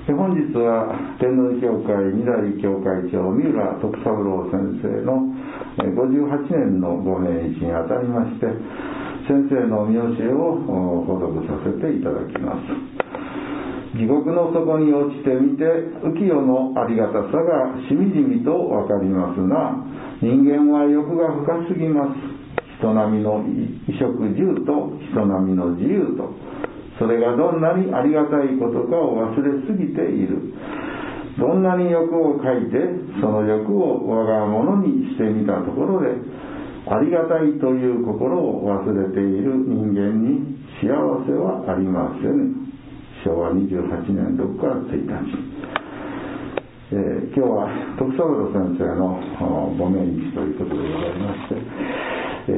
本日は天皇教会二代教会長三浦徳三郎先生の58年のご命日にあたりまして、先生の御教えを報読させていただきます。地獄の底に落ちてみて浮世のありがたさがしみじみとわかりますが、人間は欲が深すぎます。人並みの衣食住と人並みの自由と、それがどんなにありがたいことかを忘れすぎている。どんなに欲を書いてその欲を我が物にしてみたところで、ありがたいという心を忘れている人間に幸せはありません。昭和28年6月1日、今日は徳三郎先生のご命日ということでございまして、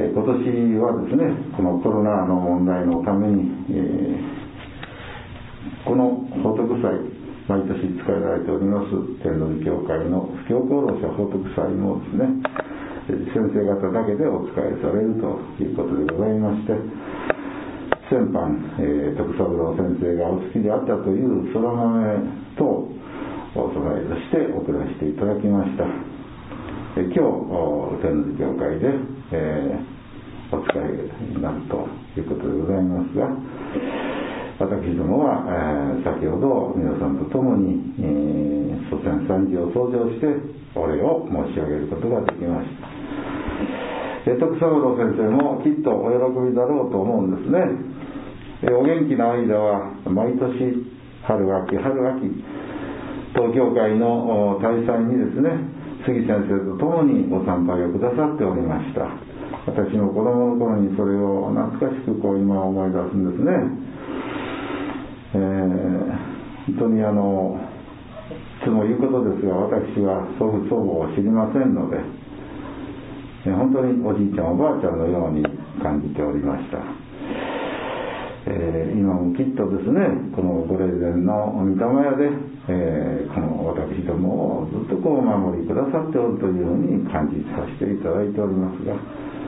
今年はですね、このコロナの問題のために、この報徳祭、毎年使えられております天皇教会の布教功労者報徳祭もですね、先生方だけでお使いされるということでございまして、先般、徳三郎先生がお好きであったというそら豆とお供えとして送らせていただきました。今日天皇教会で、お使いになるということでございますが、私どもは、先ほど皆さんと共に、祖先参事を創上してお礼を申し上げることができました。徳三郎先生もきっとお喜びだろうと思うんですね。お元気な間は毎年春秋東京会の大祭にですね、杉先生と共にご参拝をくださっておりました。私も子供の頃にそれを懐かしく今思い出すんですね。本当にいつも言うことですが、私は祖父祖母を知りませんので、本当におじいちゃんおばあちゃんのように感じておりました。今もきっとですね、このご霊前の御霊屋で、この私どもをずっとお守りくださっておるというふうに感じさせていただいておりますが、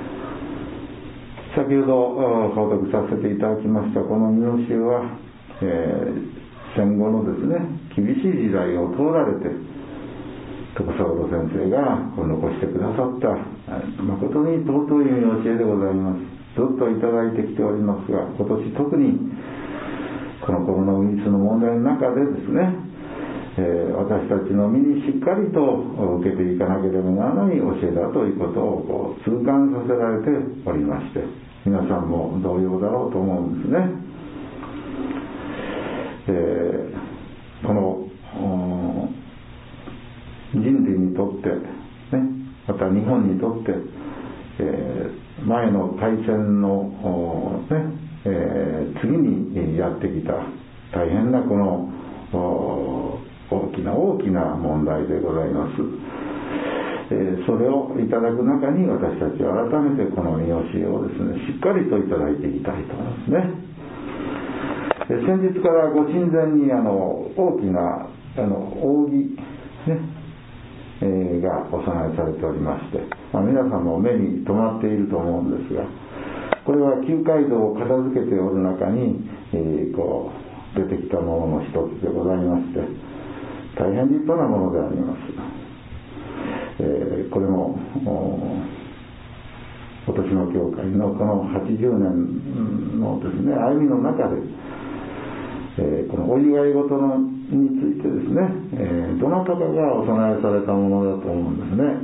先ほど報告させていただきましたこの御教えは、戦後のですね、厳しい時代を通られて徳三郎先生が残してくださった誠に尊い御教えでございます。ずっといただいてきておりますが、今年特にこのコロナウイルスの問題の中でですね、私たちの身にしっかりと受けていかなければならない教えだということを痛感させられておりまして、皆さんも同様だろうと思うんですね。この人類にとって、ね、また日本にとって、前の大戦の、次にやってきた大変なこの大きな問題でございます。それをいただく中に私たちは改めてこの御教えをですね、しっかりといただいていきたいと思いますね。先日からご神前に大きな扇、がお供えされておりまして、皆さんも目に留まっていると思うんですが、これは旧街道を片付けておる中に、出てきたものの一つでございまして、大変立派なものであります。これも今年の教会のこの80年のですね、歩みの中で、このお祝い事についてですね、どなたかがお供えされたものだと思うんですね。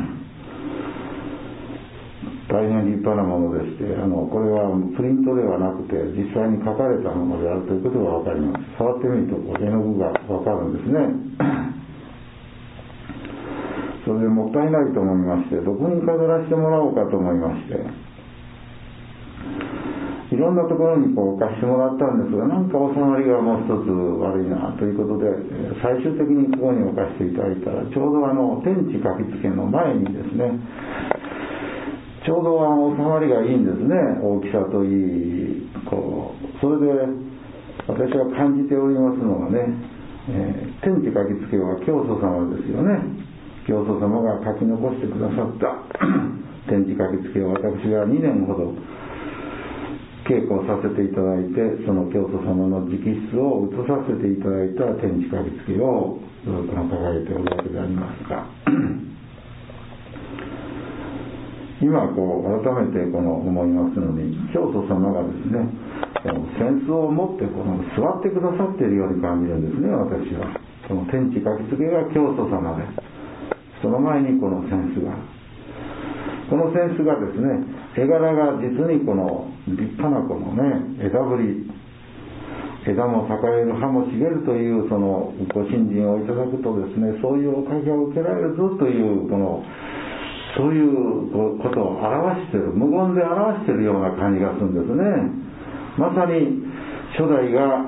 大変立派なものでして、これはプリントではなくて実際に書かれたものであるということが分かります。触ってみると絵の具が分かるんですね。それでもったいないと思いまして、どこに飾らせてもらおうかと思いまして、いろんなところに置かせてもらったんですが、なんか収まりがもう一つ悪いなということで、最終的にここに置かせていただいたら、ちょうど天地書き付けの前にですね、ちょうど収まりがいいんですね。大きさといい、それで私は感じておりますのがね、天地書き付けは教祖様ですよね。教祖様が書き残してくださった天地書き付けを私が2年ほど稽古をさせていただいて、その教祖様の直筆を写させていただいた天地書き付けを掲げておるわけでありますが、今改めて思いますのに、教祖様がですね、扇子を持って座ってくださっているように感じるんですね。私はこの天地書き付けが教祖様で、その前にこの扇子が、この扇子がですね、絵柄が実に立派な枝ぶり、枝も栄える葉も茂るというそのご信心をいただくとですね、そういうおかげを受けられるぞというそういうことを表している、無言で表しているような感じがするんですね。まさに初代が、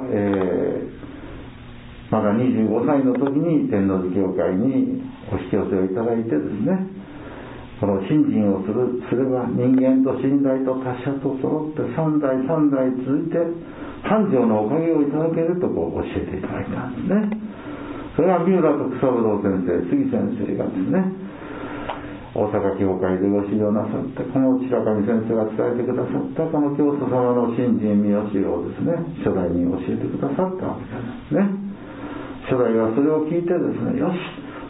まだ25歳の時に天王寺教会にお引き寄せをいただいてですね、この信心をすれば人間と信頼と他者と揃って3代続いて繁盛のおかげをいただけると教えていただいたんですね。それは三浦徳三郎先生、杉先生がですね、大阪教会でご指導なさったこの白神先生が伝えてくださったこの教祖様の信心見教えをですね、初代に教えてくださったわけですね。初代はそれを聞いてですね、よし、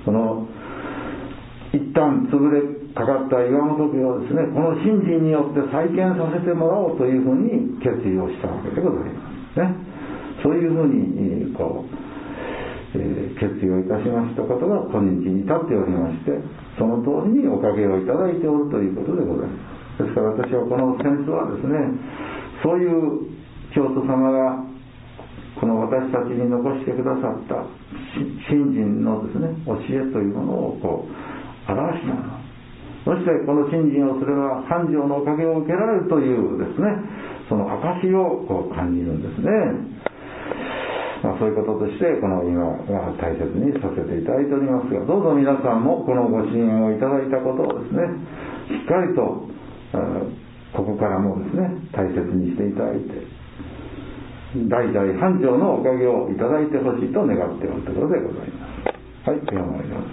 一旦潰れかかった岩本家をですね、この信心によって再建させてもらおうというふうに決意をしたわけでございますね。そういうふうに決意をいたしましたことが今日に至っておりまして、その通りにおかげをいただいておるということでございます。ですから私はこの扇子はですね、そういう教祖様がこの私たちに残してくださった信心のですね、教えというものを表したもの、そしてこの信心をすれば繁盛のおかげを受けられるというですね、その証を感じるんですね。そういうこととして今は大切にさせていただいておりますが、どうぞ皆さんもこのご支援をいただいたことをですね、しっかりとここからもですね、大切にしていただいて、代々繁盛のおかげをいただいてほしいと願っておるところでございます。はい、お願いします。